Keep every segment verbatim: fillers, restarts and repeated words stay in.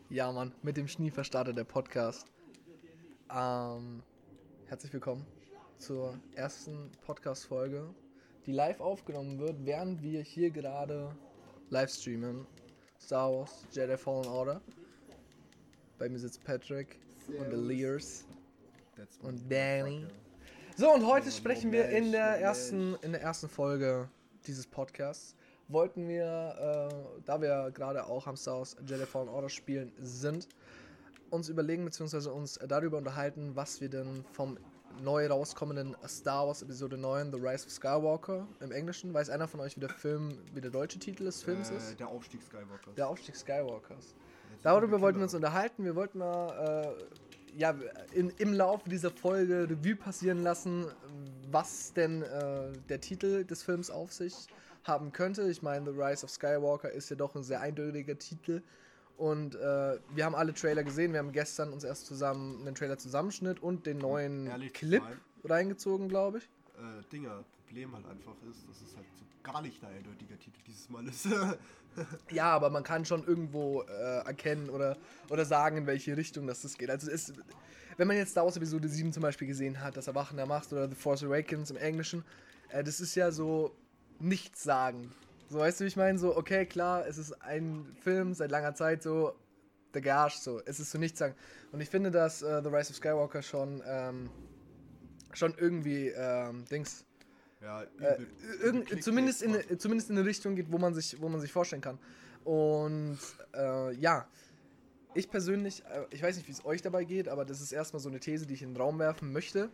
Ja, Mann, mit dem Schniefer startet der Podcast. Ähm, herzlich willkommen zur ersten Podcast-Folge, die live aufgenommen wird, während wir hier gerade live streamen. Star Wars Jedi Fallen Order. Bei mir sitzt Patrick und Elias und Danny. So, und heute sprechen wir in der ersten, in der ersten Folge dieses Podcasts. Wollten wir, äh, da wir gerade auch am Star Wars Jedi Fallen Order spielen sind, uns überlegen bzw. uns darüber unterhalten, was wir denn vom neu rauskommenden Star Wars Episode neun, The Rise of Skywalker im Englischen, weiß einer von euch, wie der Film, wie der deutsche Titel des Films äh, ist? Der Aufstieg Skywalkers. Der Aufstieg Skywalkers. Darüber wollten wir uns unterhalten. Wir wollten mal äh, ja, in, im Laufe dieser Folge Revue passieren lassen, was denn äh, der Titel des Films auf sich haben könnte. Ich meine, The Rise of Skywalker ist ja doch ein sehr eindeutiger Titel. Und äh, wir haben alle Trailer gesehen. Wir haben gestern uns erst zusammen einen Trailer-Zusammenschnitt und den neuen Ehrlich Clip sein, reingezogen, glaube ich. Äh, Dinger, Problem halt einfach ist, dass es halt so gar nicht der eindeutige Titel dieses Mal ist. Ja, aber man kann schon irgendwo äh, erkennen oder, oder sagen, in welche Richtung das, das geht. Also es, wenn man jetzt Star Wars Episode sieben zum Beispiel gesehen hat, das Erwachen der Macht oder The Force Awakens im Englischen, äh, das ist ja so nichts sagen. So, weißt du, wie ich meine? So, okay, klar, es ist ein Film seit langer Zeit so, der Garage, so, es ist so nichts sagen. Und ich finde, dass äh, The Rise of Skywalker schon, ähm, schon irgendwie, ähm, Dings, ja, äh, übel, irgend, übel zumindest, in, Clickbait. zumindest in eine Richtung geht, wo man sich, wo man sich vorstellen kann. Und äh, ja, ich persönlich, äh, ich weiß nicht, wie es euch dabei geht, aber das ist erstmal so eine These, die ich in den Raum werfen möchte.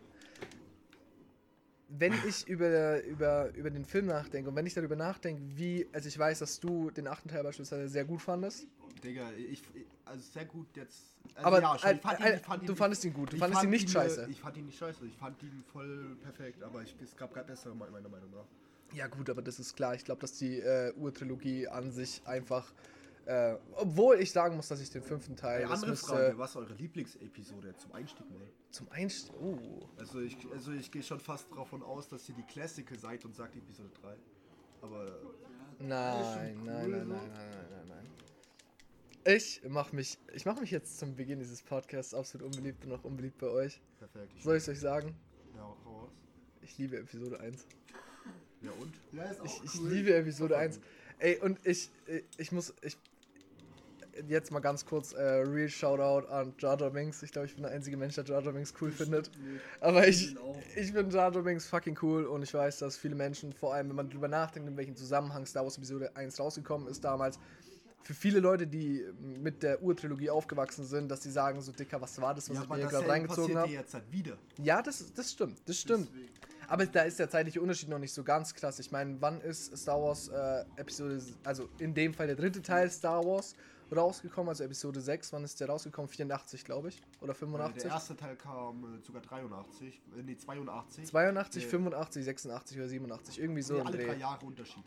Wenn ich über, über, über den Film nachdenke und wenn ich darüber nachdenke, wie, also ich weiß, dass du den achten Teil beispielsweise sehr gut fandest. Digga, ich, also sehr gut jetzt. Also Aber ja, schon, äh, ich fand äh, ihn, ich fand du ihn, fandest ihn gut, du ich fandest ihn fand nicht ihn, scheiße. Ich fand ihn nicht scheiße, ich fand ihn voll perfekt, aber ich, es gab gerade bessere, meiner Meinung nach. Ja gut, aber das ist klar. Ich glaube, dass die äh, Urtrilogie an sich einfach, äh, obwohl ich sagen muss, dass ich den fünften Teil, Eine das andere müsste, Frage, was ist eure Lieblingsepisode zum Einstieg mal? zum Einstieg, oh. Also ich, also ich gehe schon fast davon aus, dass ihr die Classical seid und sagt Episode drei. Aber Nein, cool, nein, nein, so. nein, nein, nein, nein. Ich mach mich, ich mach mich jetzt zum Beginn dieses Podcasts absolut unbeliebt und auch unbeliebt bei euch. perfekt. Ich Soll ich es euch sagen? Ja, hau raus. Ich liebe Episode eins. Ja und? Ja, ist Ich, ich liebe Episode eins. Ey, und ich, ich muss, ich, jetzt mal ganz kurz, äh, real Shoutout an Jar Jar Binks. Ich glaube, ich bin der einzige Mensch, der Jar Jar Binks cool findet. Aber ich, ich finde Jar Jar Binks fucking cool und ich weiß, dass viele Menschen, vor allem wenn man drüber nachdenkt, in welchem Zusammenhang Star Wars Episode eins rausgekommen ist damals, für viele Leute, die mit der Urtrilogie aufgewachsen sind, dass sie sagen, so Dicker, was war das, was Ja, ich aber mir das gerade reingezogen habe. jetzt halt wieder. Ja, das, das stimmt, das stimmt. Deswegen. Aber da ist der zeitliche Unterschied noch nicht so ganz krass. Ich meine, wann ist Star Wars äh, Episode, also in dem Fall der dritte Teil Star Wars rausgekommen, also Episode sechs, wann ist der rausgekommen? vierundachtzig, glaube ich, oder fünfundachtzig? Der erste Teil kam äh, sogar dreiundachtzig, äh, nee, zweiundachtzig. zweiundachtzig, Nee. fünfundachtzig, sechsundachtzig oder siebenundachtzig, irgendwie so Nee, im alle drei Dreh. Jahre Unterschied.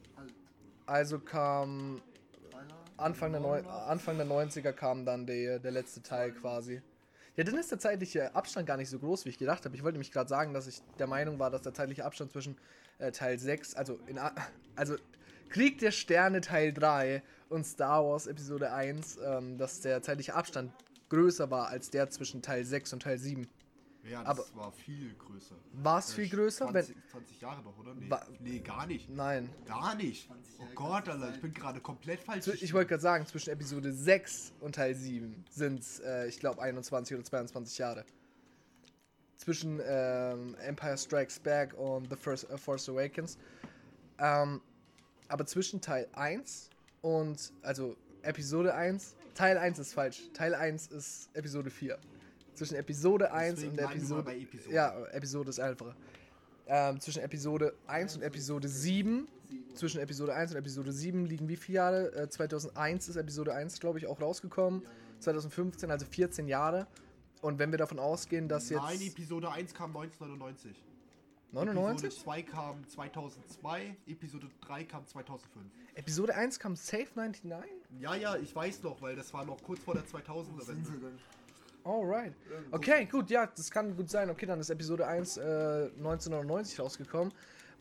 Also kam Anfang der, Neu Anfang der neunziger kam dann der, der letzte Teil quasi. Ja, dann ist der zeitliche Abstand gar nicht so groß, wie ich gedacht habe. Ich wollte nämlich gerade sagen, dass ich der Meinung war, dass der zeitliche Abstand zwischen äh, Teil sechs, also, in, A- also Krieg der Sterne Teil drei und Star Wars Episode eins, ähm, dass der zeitliche Abstand größer war als der zwischen Teil sechs und Teil sieben. Ja, das Aber- war viel größer. War es Äh, viel größer? zwanzig, zwanzig Jahre doch, oder? Nee, Wa- nee, gar nicht. Nein. Gar nicht. Oh Gott, Alter, ich bin gerade komplett falsch. Zw- Ich wollte gerade sagen, zwischen Episode sechs und Teil sieben sind es, äh, ich glaube, einundzwanzig oder zweiundzwanzig Jahre. Zwischen ähm, Empire Strikes Back und The First, äh, Force Awakens. Ähm, aber zwischen Teil eins und, also Episode eins, Teil eins ist falsch. Teil eins ist Episode vier. Zwischen Episode eins Deswegen und bleiben wir mal Episode... bei Episode. Ja, Episode ist einfacher. Ähm, zwischen Episode eins und Episode sieben, zwischen Episode eins und Episode sieben liegen wie viele Jahre? Äh, zweitausendeins ist Episode eins, glaube ich, auch rausgekommen. zweitausendfünfzehn, also vierzehn Jahre. Und wenn wir davon ausgehen, dass jetzt... Nein, Episode eins kam neunzehnhundertneunundneunzig. neunundneunzig? Episode zwei kam zweitausendzwei, Episode drei kam zweitausendfünf. Episode eins kam Safe neunundneunzig? Ja, ja, ich weiß noch, weil das war noch kurz vor der zweitausender-Wende. Alright. Okay, gut, ja, das kann gut sein. Okay, dann ist Episode eins äh, neunzehnhundertneunundneunzig rausgekommen,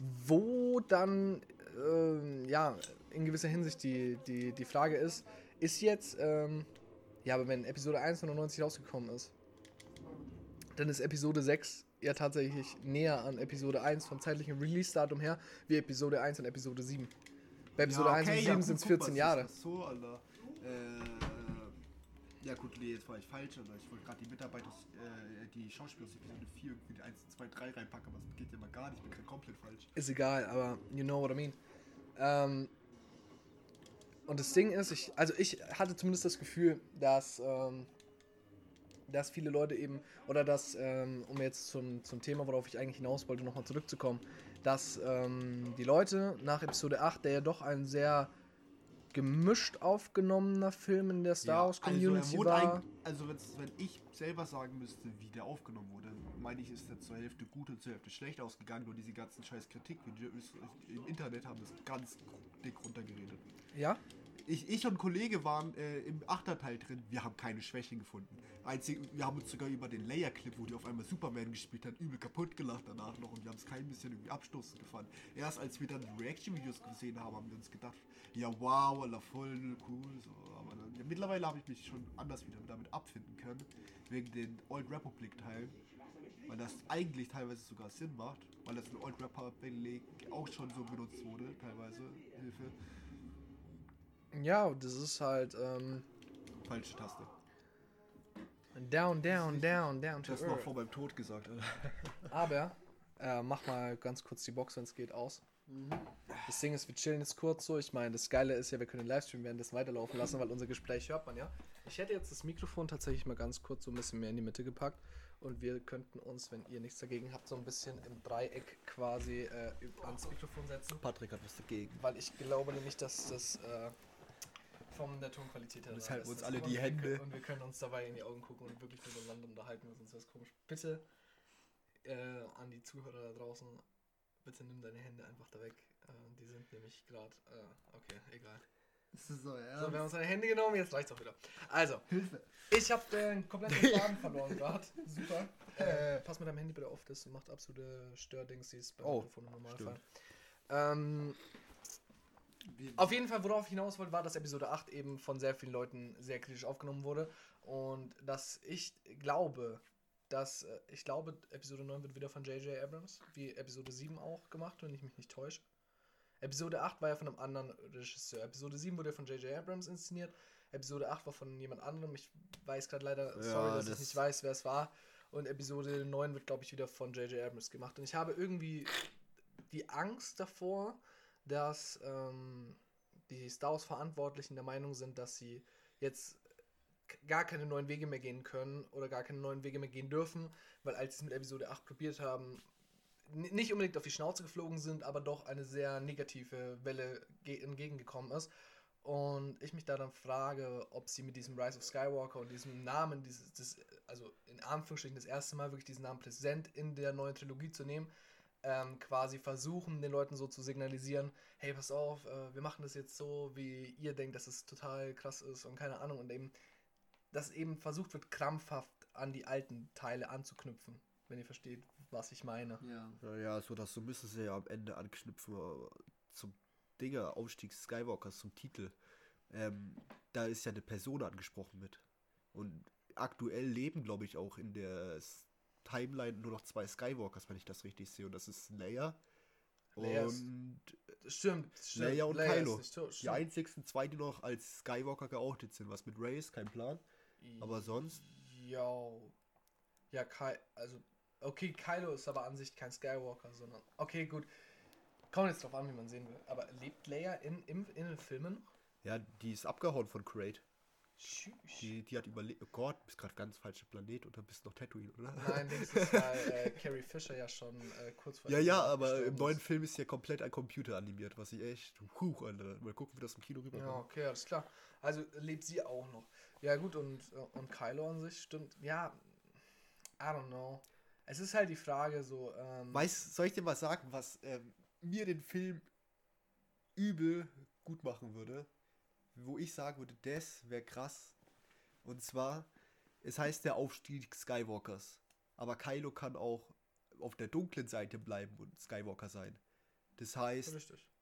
wo dann, äh, ja, in gewisser Hinsicht die, die, die Frage ist, ist jetzt, ähm, Ja, aber wenn Episode eins neunundneunzig rausgekommen ist, dann ist Episode sechs ja tatsächlich näher an Episode eins vom zeitlichen Release-Datum her, wie Episode eins und Episode sieben. Bei Episode Ja, eins und okay, ja, sieben gut, sind es guck vierzehn mal, Jahre. das ist so, Alter. Äh, ja gut, nee, jetzt war ich falsch, Alter. Ich wollte gerade die Mitarbeiter, äh, die Schauspieler aus Episode vier irgendwie die eins, zwei, drei reinpacken, aber das geht ja mal gar nicht, ich bin gerade komplett falsch. Ist egal, aber you know what I mean. Ähm, und das Ding ist, ich, also ich hatte zumindest das Gefühl, dass, ähm, dass viele Leute eben, oder dass, ähm, um jetzt zum, zum Thema, worauf ich eigentlich hinaus wollte, nochmal zurückzukommen, dass ähm, die Leute nach Episode acht, der ja doch ein sehr gemischt aufgenommener Film in der Star Wars Community also er wurde war. ein, also wenn's, wenn ich selber sagen müsste, wie der aufgenommen wurde, meine ich, ist der zur Hälfte gut und zur Hälfte schlecht ausgegangen. Nur diese ganzen scheiß Kritikvideos im Internet haben das ganz dick runtergeredet. Ja? Ich, ich und ein Kollege waren äh, im Achterteil drin, wir haben keine Schwächen gefunden. Einzig, wir haben uns sogar über den Layer-Clip, wo die auf einmal Superman gespielt hat, übel kaputt gelacht danach noch und wir haben es kein bisschen irgendwie abstoßend gefunden. Erst als wir dann die Reaction-Videos gesehen haben, haben wir uns gedacht, ja wow, Alter, voll cool, so. Aber dann, ja, mittlerweile habe ich mich schon anders wieder damit abfinden können, wegen den Old Republic-Teilen, weil das eigentlich teilweise sogar Sinn macht, weil das in Old Republic auch schon so benutzt wurde, teilweise, Hilfe. Ja, das ist halt ähm, Falsche Taste. down, down, down, down to Das noch earth. vor meinem Tod gesagt, Alter. Aber, äh, mach mal ganz kurz die Box, wenn es geht, aus. Mhm. Das Ding ist, wir chillen jetzt kurz so. Ich meine, das Geile ist ja, wir können den Livestream währenddessen weiterlaufen lassen, weil unser Gespräch hört man ja. Ich hätte jetzt das Mikrofon tatsächlich mal ganz kurz so ein bisschen mehr in die Mitte gepackt und wir könnten uns, wenn ihr nichts dagegen habt, so ein bisschen im Dreieck quasi äh, ans Mikrofon setzen. Patrick hat was dagegen. Weil ich glaube nämlich, dass das äh, von der Tonqualität her Das da halten ist. uns Das- alle und die wir Hände. können- Und wir können uns dabei in die Augen gucken und wirklich miteinander unterhalten, weil sonst wäre es komisch. Bitte äh, an die Zuhörer da draußen, bitte nimm deine Hände einfach da weg. Äh, die sind nämlich gerade, äh, okay, egal. Das ist so, ja. So, wir haben uns deine Hände genommen, jetzt reicht's auch wieder. Also, Hilfe. ich habe den kompletten Faden verloren gerade. Super. Äh, pass mit deinem Handy bitte auf, das macht absolute Stördings, die ist beim Oh, Mikrofon im Normalfall. stimmt. Ähm, auf jeden Fall, worauf ich hinaus wollte, war, dass Episode acht eben von sehr vielen Leuten sehr kritisch aufgenommen wurde. Und dass ich glaube, dass, äh, ich glaube, Episode neun wird wieder von J J Abrams, wie Episode sieben auch gemacht, wenn ich mich nicht täusche. Episode acht war ja von einem anderen Regisseur. Episode sieben wurde ja von J J Abrams inszeniert. Episode acht war von jemand anderem. Ich weiß gerade leider, Ja, sorry, dass das- ich nicht weiß, wer es war. Und Episode neun wird, glaube ich, wieder von J J Abrams gemacht. Und ich habe irgendwie die Angst davor, dass ähm, die Star Wars Verantwortlichen der Meinung sind, dass sie jetzt k- gar keine neuen Wege mehr gehen können oder gar keine neuen Wege mehr gehen dürfen, weil als sie es mit Episode acht probiert haben, n- nicht unbedingt auf die Schnauze geflogen sind, aber doch eine sehr negative Welle ge- entgegengekommen ist. Und ich mich da dann frage, ob sie mit diesem Rise of Skywalker und diesem Namen, dieses, das, also in Anführungsstrichen das erste Mal wirklich diesen Namen präsent in der neuen Trilogie zu nehmen, ähm, quasi versuchen, den Leuten so zu signalisieren, hey, pass auf, äh, wir machen das jetzt so, wie ihr denkt, dass es total krass ist und keine Ahnung. Und eben, dass eben versucht wird, krampfhaft an die alten Teile anzuknüpfen, wenn ihr versteht, was ich meine. Ja. Ja, ja, so dass so müssen sie ja am Ende anknüpfen äh, zum Dinger, Aufstieg Skywalkers, zum Titel. Ähm, da ist ja eine Person angesprochen mit. Und aktuell leben, glaube ich, auch in der S- Timeline nur noch zwei Skywalkers, wenn ich das richtig sehe. Und das ist Leia Leia ist- und Stimmt, stimmt. Leia und Leia ist Kylo. nicht tot, die stimmt. einzigsten zwei, die noch als Skywalker geoutet sind. Was mit Rey ist, kein Plan. Aber sonst, Ja. Ja, Ky also, okay, Kylo ist aber an sich kein Skywalker, sondern. Okay, gut. Kommt jetzt drauf an, wie man sehen will. Aber lebt Leia in, in, in den Filmen noch? ja, die ist abgehauen von Crate. Tschüss. Die, die hat überlebt. Oh Gott, du bist gerade ganz falscher Planet oder bist noch Tatooine, oder? Nein, wenigstens, weil äh, Carrie Fisher ja schon äh, kurz vor Ja, der ja, Episode aber im gestorben neuen ist. Film ist ja komplett ein Computer animiert, was ich echt. Huch, Alter. Mal gucken, wie das im Kino Ja, rüberkommt. okay, alles klar. Also lebt sie auch noch. Ja, gut, und, und Kylo an sich stimmt. Ja, I don't know. Es ist halt die Frage so, ähm, Weißt, soll ich dir mal sagen, was ähm, mir den Film übel gut machen würde? Wo ich sagen würde, das wäre krass. Und zwar, es heißt der Aufstieg Skywalkers. Aber Kylo kann auch auf der dunklen Seite bleiben und Skywalker sein. Das heißt, richtig.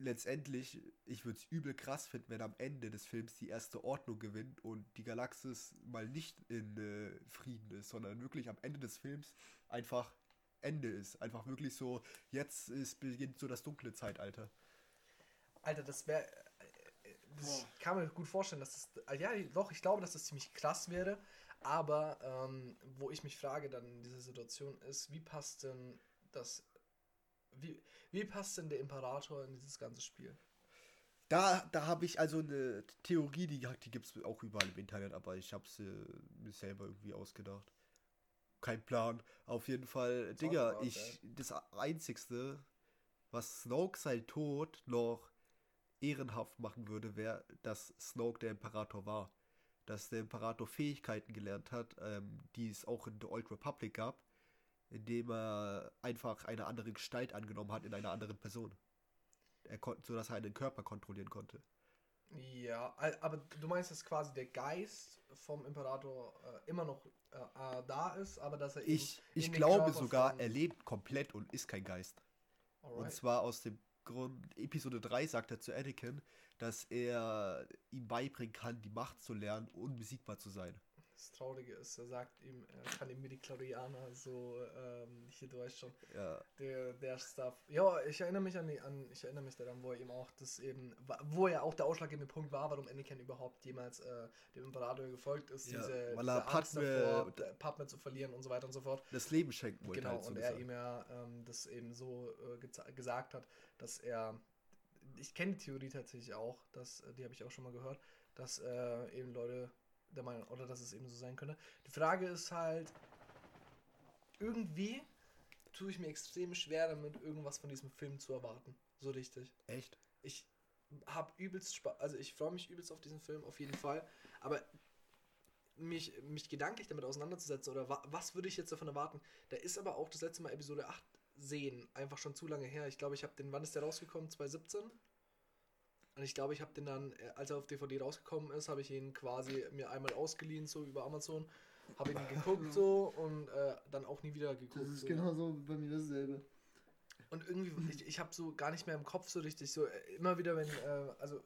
letztendlich, ich würde es übel krass finden, wenn am Ende des Films die erste Ordnung gewinnt und die Galaxis mal nicht in äh, Frieden ist, sondern wirklich am Ende des Films einfach Ende ist. Einfach wirklich so, jetzt ist, beginnt so das dunkle Zeitalter. Alter, das wäre... Das kann man gut vorstellen, dass das... Ja, doch, ich glaube, dass das ziemlich krass wäre. Aber ähm, wo ich mich frage dann in dieser Situation ist, wie passt denn das... Wie, wie passt denn der Imperator in dieses ganze Spiel? Da, da habe ich also eine Theorie, die, die gibt es auch überall im Internet, aber ich habe sie äh, mir selber irgendwie ausgedacht. Kein Plan. Auf jeden Fall, Digga, out, ich, das Einzigste, was Snoke sein Tod noch ehrenhaft machen würde, wäre, dass Snoke der Imperator war. Dass der Imperator Fähigkeiten gelernt hat, ähm, die es auch in The Old Republic gab, indem er einfach eine andere Gestalt angenommen hat in einer anderen Person. Er konnte, so dass er einen Körper kontrollieren konnte. Ja, al- aber du meinst, dass quasi der Geist vom Imperator äh, immer noch äh, äh, da ist, aber dass er Ich, eben ich in den glaube Körper sogar, von- er lebt komplett und ist kein Geist. Und Alright. zwar aus dem Grund, Episode drei sagt er zu Anakin, dass er ihm beibringen kann, die Macht zu lernen, unbesiegbar zu sein. Das Traurige ist, er sagt ihm, er kann ihm Midi-Chlorianer so, ähm, hier, du weißt schon, Ja, der, der Stuff. Ja, ich erinnere mich an, die, an, ich erinnere mich daran, wo er ihm auch das eben, wo er auch der ausschlaggebende Punkt war, warum Anakin überhaupt jemals äh, dem Imperator gefolgt ist, Ja, diese, weil diese er Angst Padme- davor, P- Padme zu verlieren und so weiter und so fort. das Leben schenken wollte Genau, halt und so er gesagt. ihm ja ähm, das eben so äh, geza- gesagt hat, dass er, ich kenne die Theorie tatsächlich auch, dass, äh, die habe ich auch schon mal gehört, dass äh, eben Leute der Meinung, oder dass es eben so sein könnte. Die Frage ist halt, irgendwie tue ich mir extrem schwer damit, irgendwas von diesem Film zu erwarten. So richtig. Echt? Ich habe übelst Spaß, also ich freue mich übelst auf diesen Film, auf jeden Fall, aber mich, mich gedanklich damit auseinanderzusetzen oder wa was würde ich jetzt davon erwarten, da ist aber auch das letzte Mal Episode acht sehen, einfach schon zu lange her. Ich glaube, ich habe den, wann ist der rausgekommen? zwanzig siebzehn? Und ich glaube, ich habe den dann, äh, als er auf D V D rausgekommen ist, habe ich ihn quasi mir einmal ausgeliehen, so über Amazon, habe ihn geguckt so und äh, dann auch nie wieder geguckt. Das ist so. genauso bei mir dasselbe. Und irgendwie, ich, ich habe so gar nicht mehr im Kopf so richtig, so äh, immer wieder, wenn, äh, also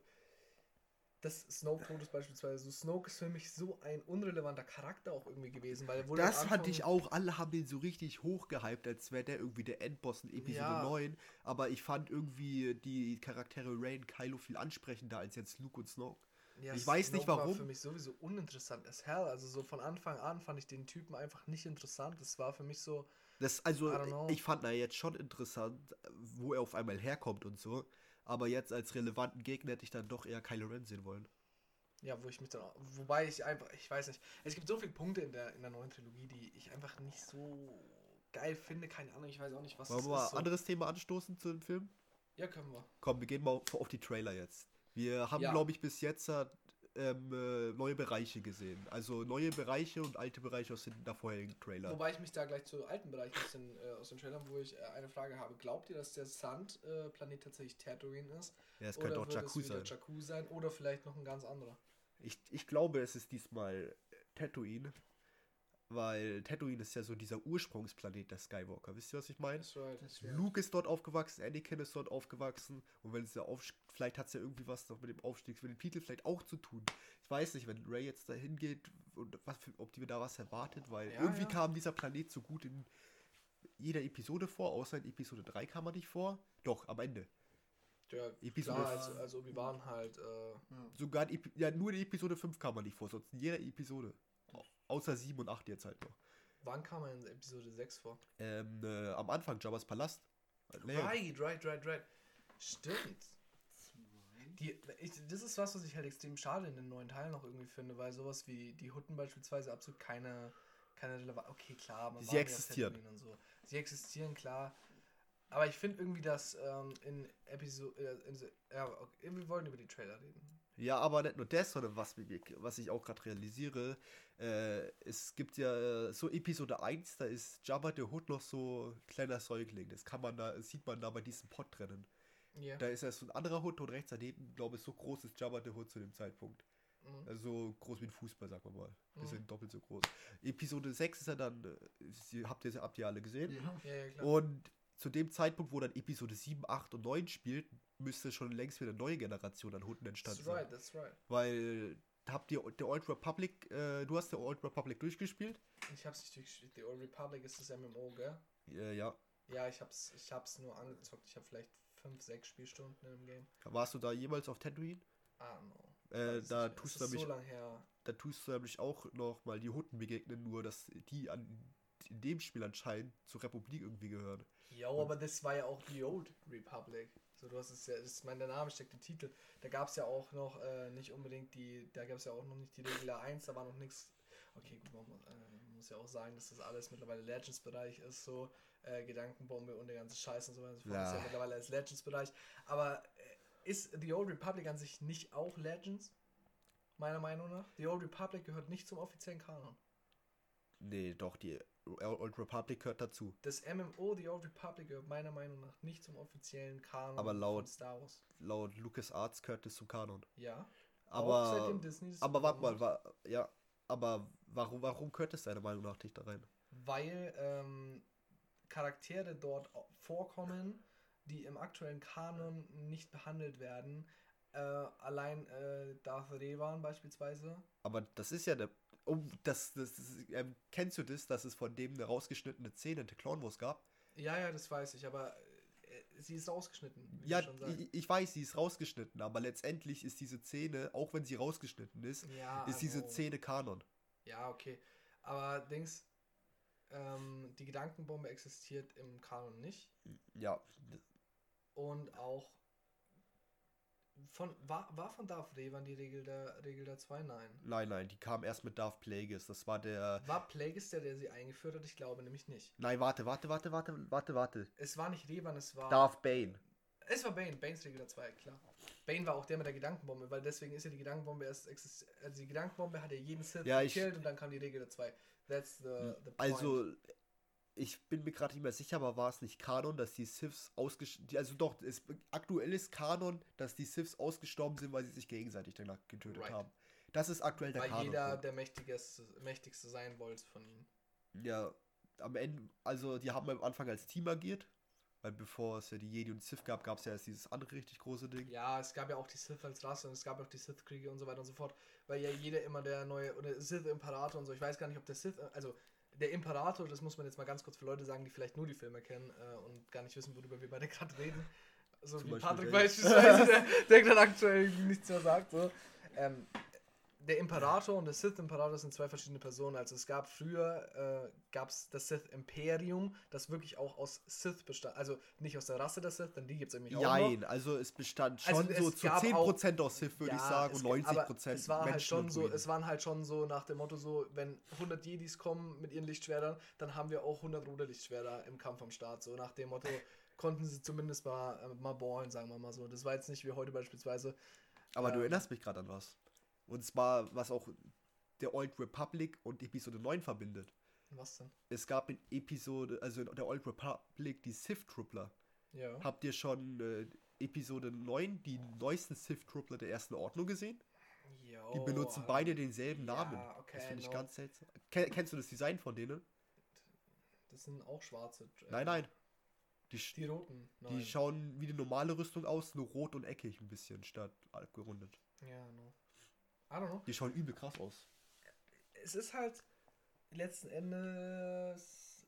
das Snoke-Tod ist beispielsweise, so Snoke ist für mich so ein unrelevanter Charakter auch irgendwie gewesen, weil er wurde Das am fand Anfang- ich auch, alle haben den so richtig hochgehypt, als wäre der irgendwie der Endboss in Episode Ja. neun. Aber ich fand irgendwie die Charaktere Rey und Kylo viel ansprechender als jetzt Luke und Snoke. Ja, Ich weiß nicht, Snoke war warum. für mich sowieso uninteressant as hell. Also so von Anfang an fand ich den Typen einfach nicht interessant. Das war für mich so, Das, also, I don't know. ich fand da jetzt schon interessant, wo er auf einmal herkommt und so. Aber jetzt als relevanten Gegner hätte ich dann doch eher Kylo Ren sehen wollen. ja, wo ich mich dann, auch- wobei ich einfach, ich weiß nicht, es gibt so viele Punkte in der, in der neuen Trilogie, die ich einfach nicht so geil finde. Keine Ahnung, ich weiß auch nicht, was Wollen das wir mal ist. So. anderes Thema anstoßen zu dem Film? Ja, können wir. Komm, wir gehen mal auf, auf die Trailer jetzt. Wir haben, Ja. glaube ich, bis jetzt ähm, äh, neue Bereiche gesehen. Also neue Bereiche und alte Bereiche aus den vorherigen Trailer. Wobei ich mich da gleich zu alten Bereichen aus den, äh, aus den Trailern, wo ich äh, eine Frage habe. Glaubt ihr, dass der Sandplanet äh, Planet tatsächlich Tatooine ist? Ja, es Oder könnte auch wird Jakku es wieder sein. Jakku sein? Oder vielleicht noch ein ganz anderer? Ich, ich glaube, es ist diesmal Tatooine, weil Tatooine ist ja so dieser Ursprungsplanet der Skywalker. Wisst ihr, was ich meine? That's right. Das wär- Luke ist dort aufgewachsen, Anakin ist dort aufgewachsen und wenn es ja auf, vielleicht hat es ja irgendwie was noch mit dem Aufstieg, mit dem Titel vielleicht auch zu tun. Ich weiß nicht, wenn Rey jetzt dahin geht und was für, ob die da was erwartet, weil Ja, irgendwie ja. kam dieser Planet so gut in jeder Episode vor, außer in Episode drei kam er nicht vor. Doch, am Ende. Ja, Episode klar, f- als, als Obi-Wan halt, äh, Sogar in Epi ja, nur in Episode fünf kam er nicht vor, sonst in jeder Episode. Au- Außer sieben und acht jetzt halt noch. wann kam er in Episode sechs vor? Ähm, äh, am Anfang Jabba's Palast. Leia. Right, right, right, right. Stimmt. Die, ich, das ist was, was ich halt extrem schade in den neuen Teilen noch irgendwie finde, weil sowas wie die Hutten beispielsweise absolut keine, keine Relevanz. Okay, klar, man Sie war ja auf existieren. Tatooine und so. Sie existieren, klar. Aber ich finde irgendwie, dass ähm, in Episode. Äh, in, ja, okay, wir wollen über die Trailer reden. Ja, aber nicht nur das, sondern was, mir- was ich auch gerade realisiere, äh, es gibt ja äh, so Episode eins, da ist Jabba the Hutt noch so ein kleiner Säugling. Das kann man da, das sieht man da bei diesem Pott drinnen. Ja. Da ist ja so ein anderer Hund und rechts daneben, glaube ich, so groß ist Jabba the Hutt zu dem Zeitpunkt. Mhm. Also groß wie ein Fußball, sagen wir mal. Bisschen Mhm. doppelt so groß. Episode sechs ist er dann, äh, sie, habt ihr habt ihr alle gesehen? Ja. Ja, ja, klar. Und zu dem Zeitpunkt, wo dann Episode sieben, acht und neun spielt, müsste schon längst wieder eine neue Generation an Hunden entstanden That's right, sein. that's right. Weil, habt ihr der Old Republic, äh, du hast der Old Republic durchgespielt? Ich hab's nicht durchgespielt. The Old Republic ist das M M O, gell? Äh, ja. Ja, ich hab's, ich hab's nur angezockt. Ich habe vielleicht fünf, sechs Spielstunden im Game. Warst du da jemals auf Tatooine? Ah, no. Äh, Weiß da nicht mehr. tust Es du ist nämlich, so lang her. da tust du nämlich auch noch mal die Hunden begegnen, nur dass die an in dem Spiel anscheinend zur Republik irgendwie gehören. Jo, aber das war ja auch The Old Republic. So, du hast es ja, das ist mein, der Name steckt im Titel. Da gab es ja auch noch äh, nicht unbedingt die, da gab es ja auch noch nicht die Regular eins, da war noch nichts. Okay, gut, man muss, äh, man muss ja auch sagen, dass das alles mittlerweile Legends-Bereich ist, so äh, Gedankenbombe und der ganze Scheiß und so weiter. Das Ja. ist ja mittlerweile als Legends-Bereich. Aber äh, ist The Old Republic an sich nicht auch Legends? Meiner Meinung nach. The Old Republic gehört nicht zum offiziellen Kanon. Nee, doch, die Old Republic gehört dazu. Das M M O The Old Republic gehört meiner Meinung nach nicht zum offiziellen Kanon Aber laut- von Star Wars. Laut LucasArts gehört es zum Kanon. Ja. Aber, Auch seitdem Disney das aber warte mal, übernommen hat. wa, ja, aber warum, warum gehört es deiner Meinung nach nicht da rein? Weil ähm, Charaktere dort au- vorkommen, die im aktuellen Kanon nicht behandelt werden. Äh, allein äh, Darth Revan beispielsweise. Aber das ist ja der. Oh, das, das, das ähm, kennst du das, dass es von dem eine rausgeschnittene Szene in The Clone Wars gab? Ja, ja, das weiß ich, aber äh, sie ist ausgeschnitten. Wie Ja, du schon sagst. ich, ich weiß, sie ist rausgeschnitten, aber letztendlich ist diese Szene, auch wenn sie rausgeschnitten ist, ja, ist diese also- Szene Kanon. Ja, okay. Aber Dings, ähm, die Gedankenbombe existiert im Kanon nicht. Ja, Und auch von, war, war von Darth Revan die Regel der Regel der zwei? Nein. nein, nein, die kam erst mit Darth Plagueis. Das war der. War Plagueis der, der sie eingeführt hat? Ich glaube nämlich nicht. Nein, warte, warte, warte, warte, warte, warte. Es war nicht Revan, es war... Darth Bane. Es war Bane, Banes Regel der zwei, klar. Bane war auch der mit der Gedankenbombe, weil deswegen ist ja die Gedankenbombe erst existiert. Also die Gedankenbombe hat ja jeden Sith Ja, ich- gekillt und dann kam die Regel der zwei. That's the, the point. Also, ich bin mir gerade nicht mehr sicher, aber war es nicht Kanon, dass die Siths ausgestorben. Also doch, es aktuell ist Kanon, dass die Siths ausgestorben sind, weil sie sich gegenseitig danach getötet Right. haben. Das ist aktuell der weil Kanon. jeder der mächtigste, mächtigste sein wollte von ihnen. Ja, am Ende, also die haben am Anfang als Team agiert, weil bevor es ja die Jedi und Sith gab, gab es ja erst dieses andere richtig große Ding. Ja, es gab ja auch die Sith als Rasse und es gab auch die Sith-Kriege und so weiter und so fort, weil ja jeder immer der neue, oder Sith-Imperator und so, ich weiß gar nicht, ob der Sith, also der Imperator, das muss man jetzt mal ganz kurz für Leute sagen, die vielleicht nur die Filme kennen äh, und gar nicht wissen, worüber wir beide gerade reden. So Zum wie Beispiel Patrick Jay. beispielsweise, der, der gerade aktuell nichts mehr sagt. So. Ähm, der Imperator und der Sith-Imperator sind zwei verschiedene Personen. Also es gab früher, äh, gab es das Sith-Imperium, das wirklich auch aus Sith bestand. Also nicht aus der Rasse der Sith, denn die gibt es nämlich auch noch. Jein, also es bestand schon Also es so zu gab zehn Prozent aus Sith, würde Ja, ich sagen, es und ge- neunzig aber Prozent es war halt Menschen schon und so, Druiden. es waren halt schon so nach dem Motto so, wenn hundert Jedis kommen mit ihren Lichtschwertern, dann haben wir auch hundert rote Lichtschwerter im Kampf am Start. So nach dem Motto konnten sie zumindest mal, äh, mal ballen, sagen wir mal so. Das war jetzt nicht wie heute beispielsweise. Aber du ähm, erinnerst mich gerade an was. Und zwar, was auch der Old Republic und Episode neun verbindet. Was denn? Es gab in Episode, also in der Old Republic die Sith-Truppler. Ja. Habt ihr schon äh, Episode neun, die neuesten Sith-Truppler der ersten Ordnung gesehen? Jo, Die benutzen ähm, beide denselben ja, Namen. okay, das finde ich no. ganz seltsam. Ken, kennst du das Design von denen? Das sind auch schwarze. äh, Nein, nein. Die, sch- Die roten. die Nein. schauen wie eine normale Rüstung aus, nur rot und eckig ein bisschen statt abgerundet. Ja, no. I don't know. Die schauen übel krass aus. Es ist halt letzten Endes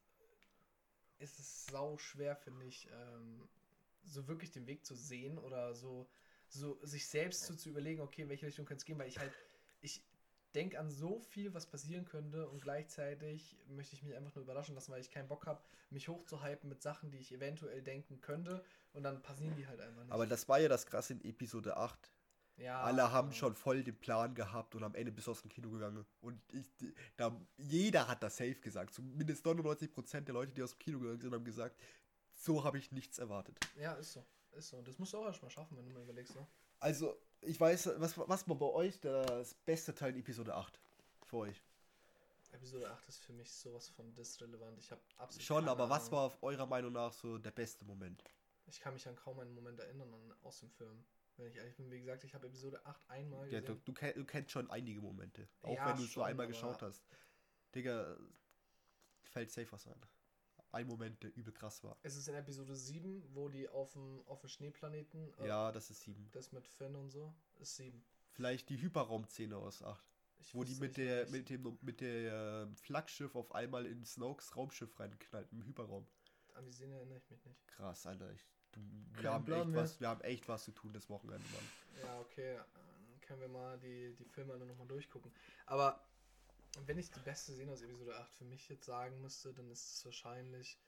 ist es sau schwer, finde ich, ähm, so wirklich den Weg zu sehen oder so, so sich selbst so zu überlegen, okay, in welche Richtung könnte es gehen, weil ich halt, ich denke an so viel, was passieren könnte und gleichzeitig möchte ich mich einfach nur überraschen lassen, weil ich keinen Bock habe, mich hochzuhypen mit Sachen, die ich eventuell denken könnte und dann passieren die halt einfach nicht. Aber das war ja das krasse in Episode acht. ja, Alle haben genau. schon voll den Plan gehabt und am Ende bis aus dem Kino gegangen. Und ich, die- da, jeder hat das safe gesagt. Zumindest neunundneunzig Prozent der Leute, die aus dem Kino gegangen sind, haben gesagt, so habe ich nichts erwartet. Ja, ist so. Ist so. Das musst du auch erstmal schaffen, wenn du mal überlegst, ne? Also, ich weiß, was, was war bei euch das beste Teil in Episode acht? Für euch. Episode acht ist für mich sowas von disrelevant. Ich habe absolut Schon, keine aber was Ahnung. war auf eurer Meinung nach so der beste Moment? Ich kann mich an kaum einen Moment erinnern an, aus dem Film. Wenn ich ehrlich bin, wie gesagt, ich habe Episode acht einmal Ja, du, gesehen. du, kenn, du kennst schon einige Momente. Auch Ja, wenn du es so schon, einmal aber- geschaut hast. Digga, fällt safe was ein. ein Moment, der übel krass war. Es ist in Episode sieben, wo die auf dem, auf dem Schneeplaneten. Äh, Ja, das ist sieben. Das mit Finn und so. Ist sieben. Vielleicht die Hyperraumszene aus acht. Ich Wo die wusste mit nicht, der was- mit dem mit der äh, Flaggschiff auf einmal in Snokes Raumschiff reinknallt im Hyperraum. An die Szene erinnere ich mich nicht. Krass, Alter. Ich, du, wir, Kein haben Plan echt mehr. was, wir haben echt was zu tun das Wochenende, Mann. Ja, okay. Dann können wir mal die, die Filme alle nochmal durchgucken. Aber wenn ich die beste Szene aus Episode acht für mich jetzt sagen müsste, dann ist es wahrscheinlich.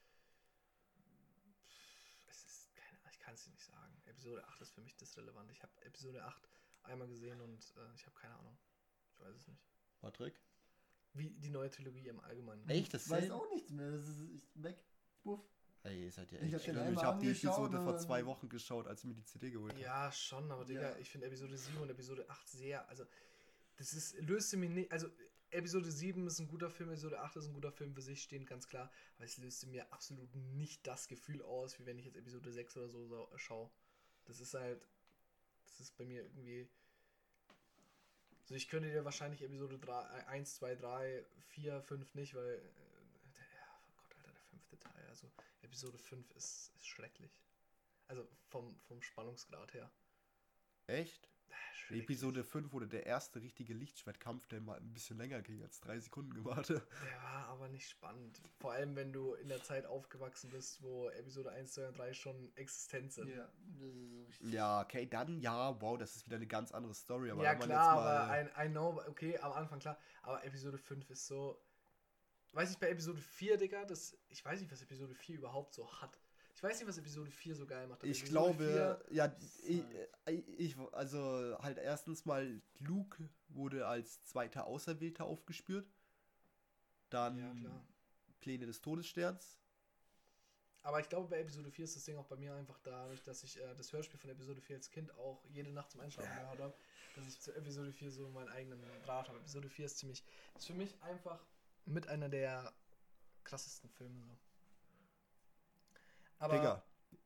Es ist keine Ahnung, ich kann es dir nicht sagen. Episode acht ist für mich das relevant. Ich habe Episode acht einmal gesehen und äh, ich habe keine Ahnung. Ich weiß es nicht. Patrick? Wie die neue Trilogie im Allgemeinen. Echt? Das Ich weiß same? auch nichts mehr. Das ist ich, weg. Buff. Ey, ihr seid ja Ich echt hab den schlimm. Ich einmal habe die angeschaut Episode vor und- zwei Wochen geschaut, als ich mir die C D geholt habe. Ja, schon, aber Digga, Ja. ich finde Episode sieben und Episode acht sehr, also das ist, löste mir nicht, also Episode sieben ist ein guter Film, Episode acht ist ein guter Film für sich stehend, ganz klar, aber es löste mir absolut nicht das Gefühl aus, wie wenn ich jetzt Episode sechs oder so sau- schaue. Das ist halt, das ist bei mir irgendwie, also ich könnte dir wahrscheinlich Episode drei, eins, zwei, drei, vier, fünf nicht, weil, äh, der, ja, oh Gott, Alter, der fünfte Teil, also Episode fünf ist, ist schrecklich. Also vom, vom Spannungsgrad her. Echt? Äh, In schrecklich. Episode fünf wurde der erste richtige Lichtschwertkampf, der mal ein bisschen länger ging als drei Sekunden gewartet. Der war aber nicht spannend. Vor allem, wenn du in der Zeit aufgewachsen bist, wo Episode eins, zwei und drei schon existent sind. Ja, das ist so richtig. Ja, okay, dann ja, wow, das ist wieder eine ganz andere Story. Aber Ja, wenn man klar, jetzt mal, aber I, I know, okay, am Anfang klar, aber Episode fünf ist so. Weiß ich bei Episode vier, Digga, das, ich weiß nicht, was Episode vier überhaupt so hat. Ich weiß nicht, was Episode vier so geil macht. aber Ich Episode glaube, ja, ich, halt- ich, also halt erstens mal, Luke wurde als zweiter Auserwählter aufgespürt. Dann Ja, klar. Pläne des Todessterns. Aber ich glaube, bei Episode vier ist das Ding auch bei mir einfach dadurch, dass ich äh, das Hörspiel von Episode vier als Kind auch jede Nacht zum Einschlafen gehört habe, dass ich zu Episode vier so meinen eigenen Draht habe. Episode vier ist ziemlich, ist für mich einfach mit einer der krassesten Filme so. Aber, Digga.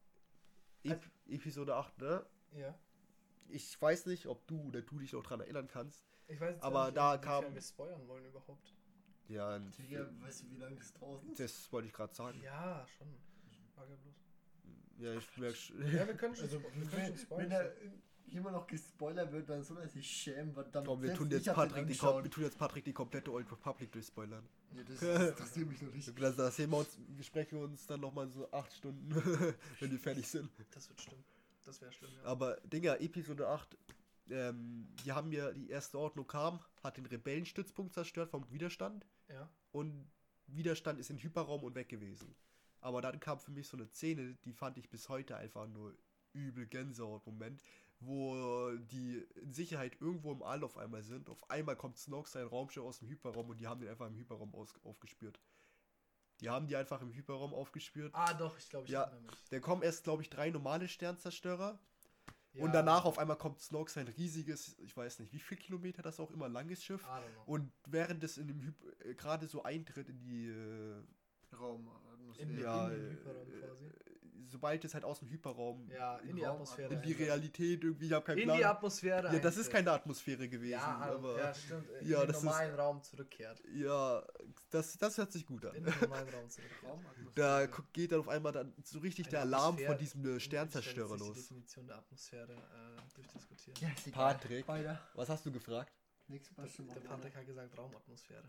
Ep Episode acht, ne? ja, Ich weiß nicht, ob du oder du dich noch dran erinnern kannst. ich weiß jetzt Aber nicht, da inwiefern kam- wir spoilern wollen überhaupt. Ja, Digga, weißt du, wie lange das draußen ist? das wollte ich gerade sagen. Ja, schon. Sag ja bloß. Ja, ich merke schon. Ja, wir können schon, Also, wir können schon wenn, wenn spoilern. da immer noch gespoilert wird, dann soll er sich schämen, verdammt. Komm, wir Selbst tun, ich jetzt hab den Patrick die, angeschaut. kom- wir tun jetzt Patrick die komplette Old Republic durchspoilern. Ja, das, das interessiert mich noch nicht. Das, das sehen wir uns, besprechen wir uns dann nochmal so acht Stunden, wenn wir fertig sind. Das wird schlimm. Das wäre schlimm, ja. Aber, Digga, Episode acht, ähm, die haben ja, die erste Ordnung kam, hat den Rebellenstützpunkt zerstört vom Widerstand Ja. und Widerstand ist in Hyperraum und weg gewesen. Aber dann kam für mich so eine Szene, die fand ich bis heute einfach nur übel Gänsehaut-Moment, wo die in Sicherheit irgendwo im All auf einmal sind. Auf einmal kommt Snoke sein Raumschiff aus dem Hyperraum und die haben den einfach im Hyperraum aus aufgespürt. Die haben die einfach im Hyperraum aufgespürt. Ah, doch, ich glaube, ich Ja, erinnere mich. Da kommen erst, glaube ich, drei normale Sternzerstörer. Ja, Und danach auf einmal kommt Snoke sein riesiges, ich weiß nicht, wie viel Kilometer das auch immer langes Schiff. I don't know. Und während es in dem Hyp- äh, gerade so eintritt in die, äh, Raum, In, ja, in den äh, Hyperraum quasi. sobald es halt aus dem Hyperraum Ja, in die Raum- Atmosphäre. in die eintritt. Realität irgendwie, ich habe keinen In Plan. die Atmosphäre. Ja, das ist eintritt. keine Atmosphäre gewesen, Ja, aber ja, stimmt. In ja, den das ist- normalen Raum zurückkehrt. ja, das, das hört sich gut an. In den normalen Raum zurückkehrt. Da gu- geht dann auf einmal dann so richtig Eine der Alarm Atmosphäre- von diesem äh, Sternzerstörer Stellen sich los. Die Definition der Atmosphäre äh, durchdiskutieren. Ja, ist egal. Patrick. Weiter. Was hast du gefragt? Nächstes Mal Der, schon der Patrick hat gesagt Raumatmosphäre.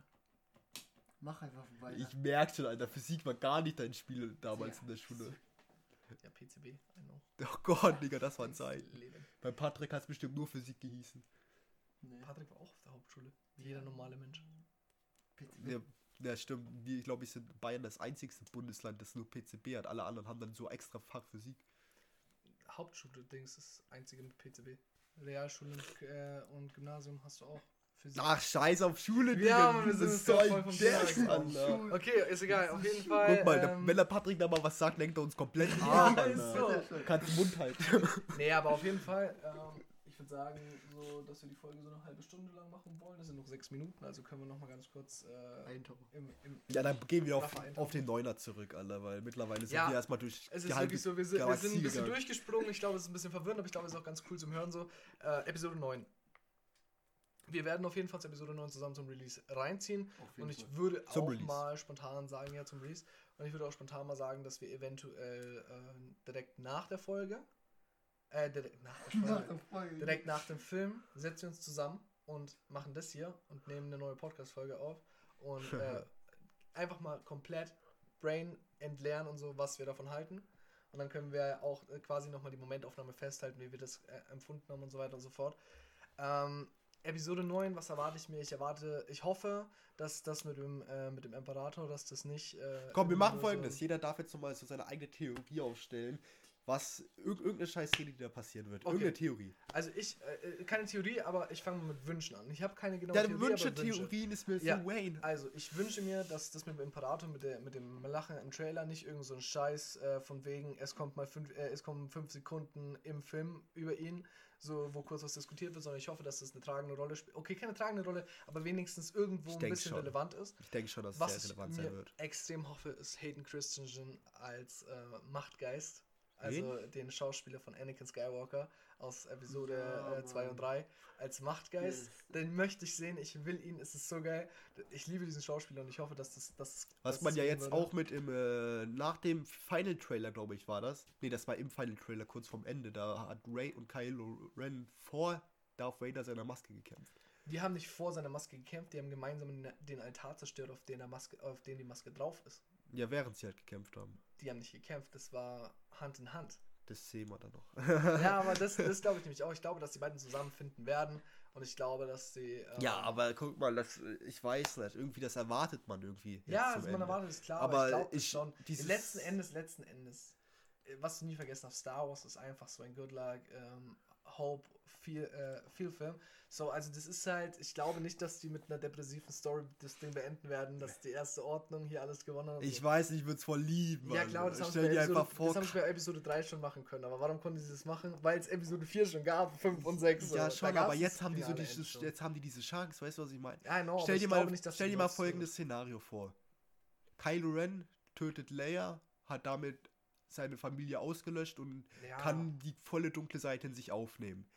Mach einfach weiter. Ich merke schon, Alter, Physik war gar nicht dein Spiel damals Ja. in der Schule. Ja, P C B, I know. Oh Gott, Digga, das war Zeit. Leben. Bei Patrick hat es bestimmt nur Physik gehießen. Nee. Patrick war auch auf der Hauptschule. Wie jeder normale Mensch. P C B. Ja, ja stimmt. Wir, ich glaube, ich sind Bayern das einzigste Bundesland, das nur P C B hat. Alle anderen haben dann so extra Fach Physik. Hauptschule-Dings ist das einzige mit P C B. Realschule und, äh, und Gymnasium hast du auch Physik. Ach, scheiß auf Schule, Ja, Digga. Mann, wir sind Das jetzt ist so voll ein vom Thema Jazz, weggekommen. Alter. Okay, ist egal. Auf jeden Fall. Guck mal, der, ähm, wenn der Patrick da mal was sagt, lenkt er uns komplett Ja, ab, ist Alter. so. Kannst den Mund halten. Nee, aber auf jeden Fall, ähm, ich würde sagen, so, dass wir die Folge so eine halbe Stunde lang machen wollen. Das sind noch sechs Minuten, also können wir noch mal ganz kurz äh, Eintauchen. im, im Ja, dann gehen wir auf, Rafa eintauchen. auf den Neuner zurück, Alter, weil mittlerweile sind Ja, wir erstmal durch Es die ist halbe wirklich so, wir sind, wir Galaxie sind ein bisschen gegangen. durchgesprungen. Ich glaube, es ist ein bisschen verwirrend, aber ich glaube, es ist auch ganz cool zum Hören so. Äh, Episode neun. Wir werden auf jeden Fall zur Episode neun zusammen zum Release reinziehen. Auf jeden Und ich Fall. würde Zum auch Release. mal spontan sagen, ja, zum Release. Und ich würde auch spontan mal sagen, dass wir eventuell äh, direkt nach der Folge, äh, direkt nach der Nach Folge, der Folge. direkt nach dem Film setzen wir uns zusammen und machen das hier und nehmen eine neue Podcast-Folge auf. Und äh, einfach mal komplett Brain entleeren und so, was wir davon halten. Und dann können wir auch äh, quasi nochmal die Momentaufnahme festhalten, wie wir das äh, empfunden haben und so weiter und so fort. Ähm, Episode neun, was erwarte ich mir? Ich erwarte, ich hoffe, dass das mit dem, äh, mit dem Imperator, dass das nicht... Äh, Komm, wir irgendwie machen nur folgendes. So, Jeder darf jetzt nochmal so seine eigene Theorie aufstellen, was irg irgendeine Scheißrede, die da passieren wird. Okay. Irgendeine Theorie. also ich, äh, keine Theorie, aber ich fange mal mit Wünschen an. Ich habe keine genaue Deine Theorie, Wünsche, aber Wünsche. Theorien ist mir so Ja. Wayne. Also, ich wünsche mir, dass das mit dem Imperator, mit, der, mit dem Lachen im Trailer nicht irgend so ein Scheiß äh, von wegen, es kommt mal fünf, äh, es kommen fünf Sekunden im Film über ihn, so wo kurz was diskutiert wird, sondern ich hoffe, dass das eine tragende Rolle spielt. Okay, keine tragende Rolle, aber wenigstens irgendwo Ich ein denk bisschen schon. relevant ist. Ich denke schon, dass es Was sehr ich relevant mir sein wird. extrem hoffe, ist Hayden Christensen als äh, Machtgeist. Also den Schauspieler von Anakin Skywalker aus Episode Ja, äh, zwei Mann. und drei als Machtgeist. Yes. Den möchte ich sehen, ich will ihn, es ist so geil. Ich liebe diesen Schauspieler und ich hoffe, dass das... Dass, Was dass man das ja gehen jetzt würde. auch mit im, äh, nach dem Final Trailer, glaube ich, war das. Nee, das war im Final Trailer, kurz vorm Ende. Da hat Rey und Kylo Ren vor Darth Vader seiner Maske gekämpft. Die haben nicht vor seiner Maske gekämpft, die haben gemeinsam den- den Altar zerstört, auf den, der Maske, auf den die Maske drauf ist. Ja, während sie halt gekämpft haben. Die haben nicht gekämpft, das war Hand in Hand. Das sehen wir dann noch. Ja, aber das, das glaube ich nämlich auch. Ich glaube, dass die beiden zusammenfinden werden und ich glaube, dass sie... ähm, Ja, aber guck mal, das, ich weiß nicht, irgendwie das erwartet man irgendwie. jetzt Ja, zum also man Ende. erwartet es klar, Aber aber ich glaube ich- schon. dieses- Letzten Endes, letzten Endes, äh, was du nie vergessen darfst, Star Wars ist einfach so ein Good Luck, ähm, Hope, viel, äh, viel Film. So, also das ist halt, ich glaube nicht, dass die mit einer depressiven Story das Ding beenden werden, dass die erste Ordnung hier alles gewonnen hat. und Ich so. weiß, ich würde es voll lieben. Ja Mann. klar, das haben, sie Stell bei dir Episode, einfach vor. das haben sie bei Episode drei schon machen können, aber warum konnten sie das machen? Weil es Episode vier schon gab, fünf und sechs. Ja, so. schon, Da gab's aber das jetzt haben die so finale diese, Ende schon. jetzt haben die diese Chance, weißt du, was ich meine? Ja, I know, Stell aber dir ich mal, glaube nicht, dass stell die dir mal genutzt wird. folgendes Szenario vor. Kylo Ren tötet Leia, hat damit seine Familie ausgelöscht und Ja. kann die volle dunkle Seite in sich aufnehmen.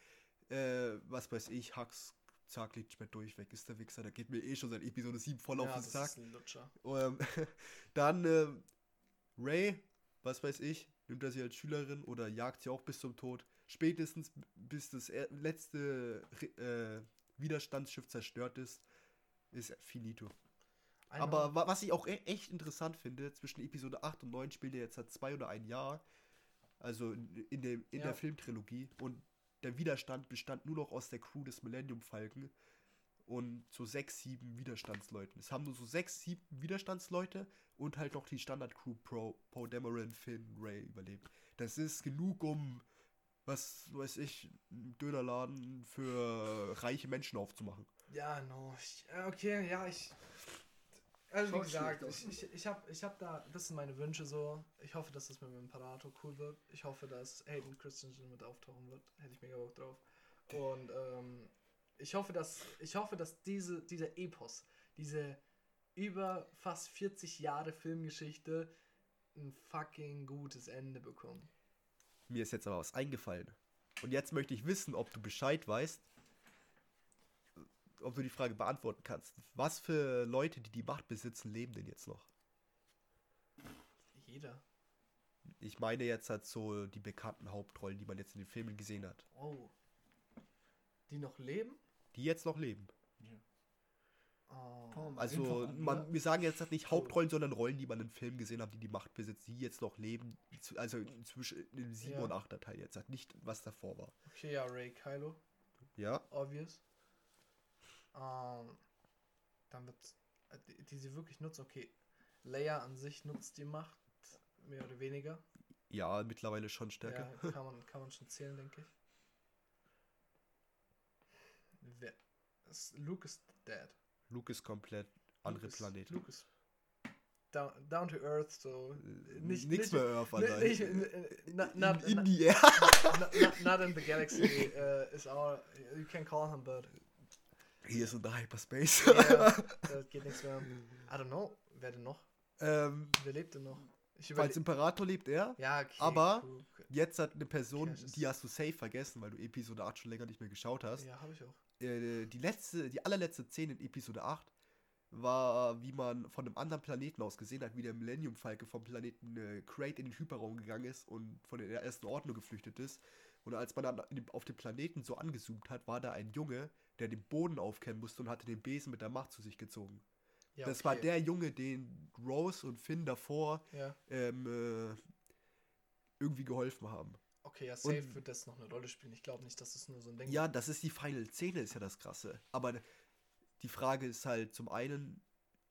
Äh, was weiß ich, Hux, zack, liegt nicht mehr durch, weg ist der Wichser, der geht mir eh schon seit Episode sieben voll ja, auf den das Sack. ist ein Lutscher. Ähm, dann äh, Rey, was weiß ich, nimmt er sie als Schülerin oder jagt sie auch bis zum Tod. Spätestens bis das er letzte äh, Widerstandsschiff zerstört ist, ist finito. I know. Aber wa was ich auch e echt interessant finde, zwischen Episode acht und neun spielt er jetzt seit zwei oder ein Jahr, also in, in, dem, in Ja. der Filmtrilogie, und der Widerstand bestand nur noch aus der Crew des Millennium Falcon und so sechs, sieben Widerstandsleuten. Es haben nur so sechs, sieben Widerstandsleute und halt noch die Standard-Crew Pro, Poe Dameron, Finn, Ray überlebt. Das ist genug, um, was weiß ich, einen Dönerladen für reiche Menschen aufzumachen. Ja, no. Ich, äh, okay, ja, ich. Also wie Schaut gesagt, schlecht ich, ich, ich habe ich hab da, das sind meine Wünsche so. Ich hoffe, dass das mit dem Imperator cool wird. Ich hoffe, dass Hayden Christensen mit auftauchen wird. Hätte ich mega Bock drauf. Und ähm, ich hoffe, dass ich hoffe, dass diese, dieser Epos, diese über fast vierzig Jahre Filmgeschichte ein fucking gutes Ende bekommt. Mir ist jetzt aber was eingefallen. Und jetzt möchte ich wissen, ob du Bescheid weißt, ob du die Frage beantworten kannst. Was für Leute, die die Macht besitzen, leben denn jetzt noch? Jeder. Ich meine jetzt halt so die bekannten Hauptrollen, die man jetzt in den Filmen gesehen hat. Oh. Die noch leben? Die jetzt noch leben. Oh. Komm, Also, einfach an, man, ne? wir sagen jetzt halt nicht Hauptrollen, sondern Rollen, die man in Filmen gesehen hat, die die Macht besitzen, die jetzt noch leben. Also zwischen dem sieben Ja. und achter Teil jetzt halt, nicht was davor war. Okay, ja, Ray Kylo. Ja? Obvious. Ähm, dann wird äh, die, die sie wirklich nutzen. Okay, Leia an sich nutzt die Macht, mehr oder weniger. Ja, mittlerweile schon stärker. Ja, kann man, kann man schon zählen, denke ich. Wer, ist, Luke ist dead. Luke ist komplett andere Luke ist- Planet. Luke ist down, down to earth, so. Nicht, Nix nicht, mehr Earth, nicht, Alter. nicht, in, in, not, not, in, in not, die Air. not, not, not in the galaxy uh, is our. You can call him, but. Hier ist unter Hyperspace. Ja, da geht nichts mehr. I don't know, wer denn noch? ähm, Wer lebt denn noch? Ich als überle- Imperator lebt er. Ja, okay. aber- cool, okay. Jetzt hat eine Person, Okay, das ist- die hast du safe vergessen, weil du Episode acht schon länger nicht mehr geschaut hast. Ja, habe ich auch. äh, die letzte, die allerletzte Szene in Episode acht war, wie man von einem anderen Planeten aus gesehen hat, wie der Millennium Falke vom Planeten äh, Crate in den Hyperraum gegangen ist und von der ersten Ordnung geflüchtet ist. Und als man dann auf dem Planeten so angezoomt hat, war da ein Junge, der den Boden aufkennen musste und hatte den Besen mit der Macht zu sich gezogen. Ja, das okay. war der Junge, den Rose und Finn davor Ja. ähm, äh, irgendwie geholfen haben. Okay, ja, safe Und- wird das noch eine Rolle spielen. Ich glaube nicht, dass das nur so ein Ding Ja, das ist die Final-Szene, ist ja das Krasse. Aber die Frage ist halt zum einen,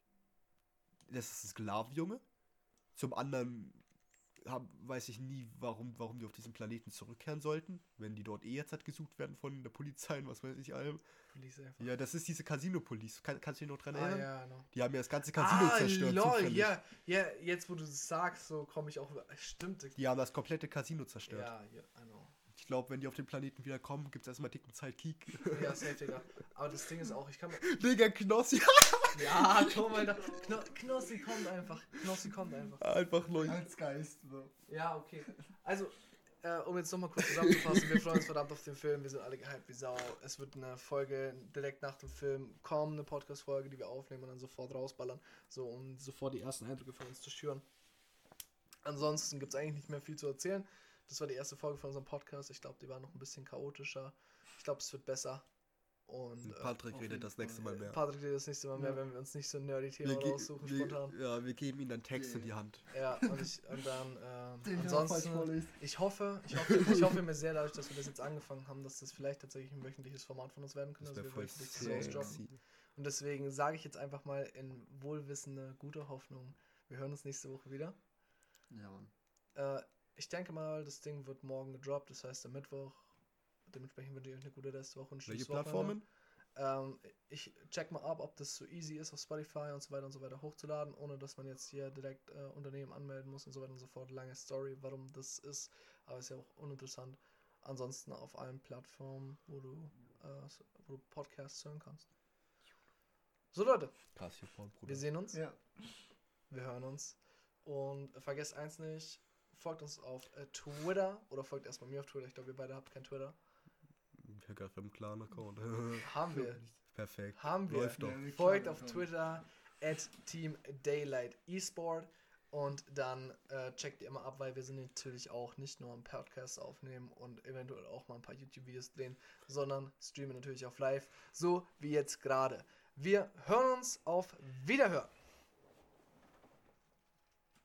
das ist ein Sklavenjunge. Zum anderen hab, weiß ich nie, warum, warum die auf diesen Planeten zurückkehren sollten, wenn die dort eh jetzt halt gesucht werden von der Polizei und was weiß ich allem. Police einfach. Ja, das ist diese Casino-Police. Kann, kannst du dich noch dran Ah, erinnern? ja, genau. Die haben ja das ganze Casino Ah, zerstört. lol, zufällig. ja, ja, jetzt wo du es sagst, so komme ich auch, stimmt. Die haben das komplette Casino zerstört. Ja, ja, I know. Ich glaube, wenn die auf den Planeten wieder kommen, gibt es erstmal dicken Sidekick. Ja, safe, Digga. Aber das Ding ist auch, ich kann mir, Digga, Knossi. ja, komm, Alter, Kno Knossi kommt einfach, Knossi kommt einfach. Einfach neu. Als Geist. So. Ja, okay. Also, äh, um jetzt nochmal kurz zusammenzufassen, wir freuen uns verdammt auf den Film, wir sind alle gehypt wie Sau. Es wird eine Folge direkt nach dem Film kommen, eine Podcast-Folge, die wir aufnehmen und dann sofort rausballern, so um sofort die ersten Eindrücke von uns zu schüren. Ansonsten gibt es eigentlich nicht mehr viel zu erzählen. Das war die erste Folge von unserem Podcast. Ich glaube, die war noch ein bisschen chaotischer. Ich glaube, es wird besser. Und äh, Patrick auf redet jeden das nächste Mal Fall. mehr. Patrick redet das nächste Mal mehr, Ja. wenn wir uns nicht so ein nerdy Thema ge- raussuchen, wir, spontan. ja, wir geben ihnen dann Text in die Hand. Ja, und, ich, und dann ähm, Den ich auch falsch ansonsten, vorlese. ich hoffe, ich hoffe, ich hoffe mir sehr dadurch, dass wir das jetzt angefangen haben, dass das vielleicht tatsächlich ein wöchentliches Format von uns werden könnte, Das dass wäre wir voll wöchentlich das sexy. rausdroppen. Und deswegen sage ich jetzt einfach mal in wohlwissende, gute Hoffnung, wir hören uns nächste Woche wieder. Ja, Mann. Äh, ich denke mal, das Ding wird morgen gedroppt, das heißt am Mittwoch. Dementsprechend wünsche ich euch eine gute Restwoche und Welche schönes Wochenende. Plattformen? Ähm, ich check mal ab, ob das so easy ist, auf Spotify und so weiter und so weiter hochzuladen, ohne dass man jetzt hier direkt äh, Unternehmen anmelden muss und so weiter und so fort. Lange Story, warum das ist, aber ist ja auch uninteressant. Ansonsten auf allen Plattformen, wo du, äh, wo du Podcasts hören kannst. So Leute, Krass, hier vorne, Bruder. wir sehen uns, Ja. wir hören uns und vergesst eins nicht, folgt uns auf äh, Twitter oder folgt erstmal mir auf Twitter. Ich glaube, ihr beide habt kein Twitter. Ich habe gerade einen klaren Account. Haben wir. Perfekt. Haben wir. Läuft doch. Ja, wir Folgt klagen auf schon. Twitter at Team Daylight eSport und dann äh, checkt ihr immer ab, weil wir sind natürlich auch nicht nur am Podcast aufnehmen und eventuell auch mal ein paar YouTube-Videos drehen, sondern streamen natürlich auf live, so wie jetzt gerade. Wir hören uns auf Wiederhören.